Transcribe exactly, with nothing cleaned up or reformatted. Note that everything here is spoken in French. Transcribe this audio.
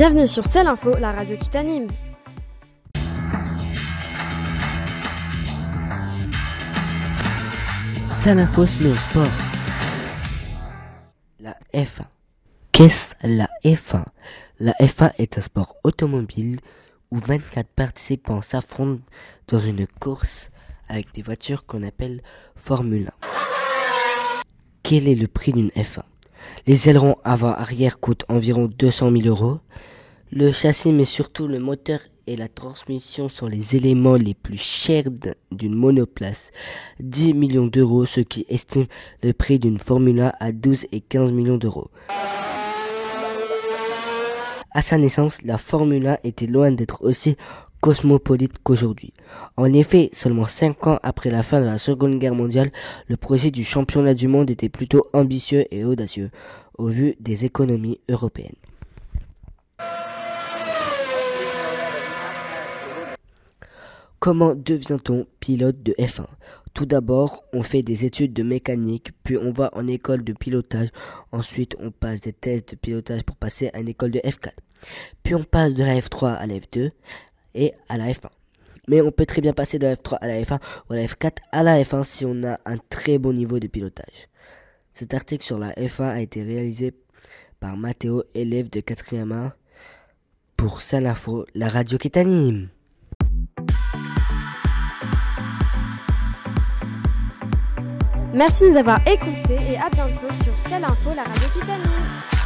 Bienvenue sur Celle Info, la radio qui t'anime. Celle Info se met au sport. La F un. Qu'est-ce la F un? La F un est un sport automobile où vingt-quatre participants s'affrontent dans une course avec des voitures qu'on appelle Formule un. Quel est le prix d'une F un? Les ailerons avant-arrière coûtent environ deux cent mille euros. Le châssis, mais surtout le moteur et la transmission sont les éléments les plus chers d'une monoplace. dix millions d'euros, ce qui estime le prix d'une Formule un à douze et quinze millions d'euros. À sa naissance, la Formule un était loin d'être aussi cosmopolite qu'aujourd'hui. En effet, seulement cinq ans après la fin de la Seconde Guerre mondiale, le projet du championnat du monde était plutôt ambitieux et audacieux, au vu des économies européennes. Comment devient-on pilote de F un? Tout d'abord, on fait des études de mécanique, puis on va en école de pilotage. Ensuite, on passe des tests de pilotage pour passer à une école de F quatre. Puis on passe de la F trois à la F deux et à la F un. Mais on peut très bien passer de la F trois à la F un ou à la F quatre à la F un si on a un très bon niveau de pilotage. Cet article sur la F un a été réalisé par Mathéo, élève de quatrième A, pour Celle Info, la radio qui t'anime. Merci de nous avoir écoutés et à bientôt sur Celle Info, la radio qui t'anime.